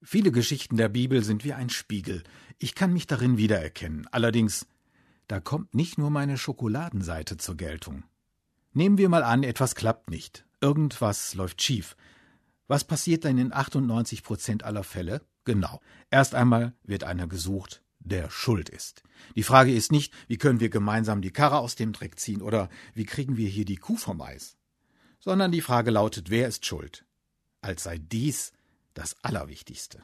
Viele Geschichten der Bibel sind wie ein Spiegel. Ich kann mich darin wiedererkennen. Allerdings, da kommt nicht nur meine Schokoladenseite zur Geltung. Nehmen wir mal an, etwas klappt nicht. Irgendwas läuft schief. Was passiert dann in 98% aller Fälle? Genau. Erst einmal wird einer gesucht, der schuld ist. Die Frage ist nicht, wie können wir gemeinsam die Karre aus dem Dreck ziehen oder wie kriegen wir hier die Kuh vom Eis, sondern die Frage lautet, wer ist schuld? Als sei dies das Allerwichtigste.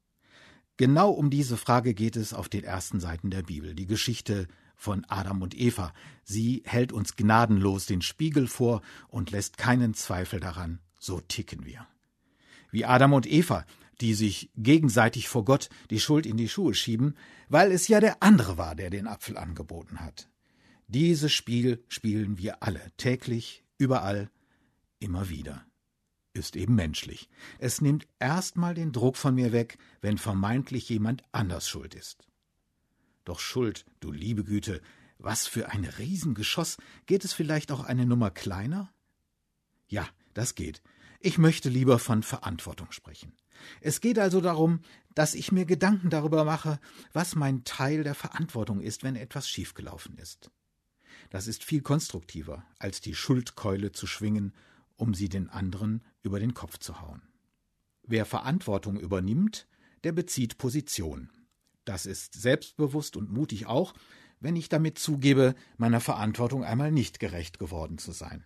Genau um diese Frage geht es auf den ersten Seiten der Bibel, die Geschichte von Adam und Eva. Sie hält uns gnadenlos den Spiegel vor und lässt keinen Zweifel daran, so ticken wir. Wie Adam und Eva, die sich gegenseitig vor Gott die Schuld in die Schuhe schieben, weil es ja der andere war, der den Apfel angeboten hat. Dieses Spiel spielen wir alle, täglich, überall, immer wieder. Ist eben menschlich. Es nimmt erstmal den Druck von mir weg, wenn vermeintlich jemand anders schuld ist. Doch Schuld, du liebe Güte, was für ein Riesengeschoss, geht es vielleicht auch eine Nummer kleiner? Ja, das geht. Ich möchte lieber von Verantwortung sprechen. Es geht also darum, dass ich mir Gedanken darüber mache, was mein Teil der Verantwortung ist, wenn etwas schiefgelaufen ist. Das ist viel konstruktiver, als die Schuldkeule zu schwingen, um sie den anderen über den Kopf zu hauen. Wer Verantwortung übernimmt, der bezieht Position. Das ist selbstbewusst und mutig auch, wenn ich damit zugebe, meiner Verantwortung einmal nicht gerecht geworden zu sein.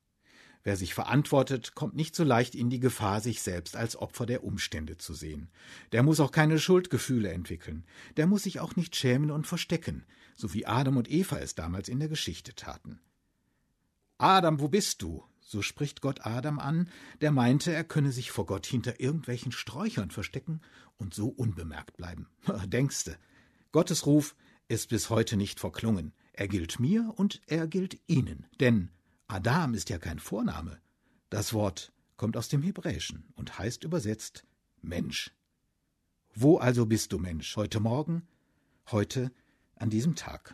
Wer sich verantwortet, kommt nicht so leicht in die Gefahr, sich selbst als Opfer der Umstände zu sehen. Der muss auch keine Schuldgefühle entwickeln. Der muss sich auch nicht schämen und verstecken, so wie Adam und Eva es damals in der Geschichte taten. »Adam, wo bist du?« So spricht Gott Adam an, der meinte, er könne sich vor Gott hinter irgendwelchen Sträuchern verstecken und so unbemerkt bleiben. Denkste, Gottes Ruf ist bis heute nicht verklungen. Er gilt mir und er gilt Ihnen, denn Adam ist ja kein Vorname. Das Wort kommt aus dem Hebräischen und heißt übersetzt Mensch. Wo also bist du, Mensch, heute Morgen, heute an diesem Tag?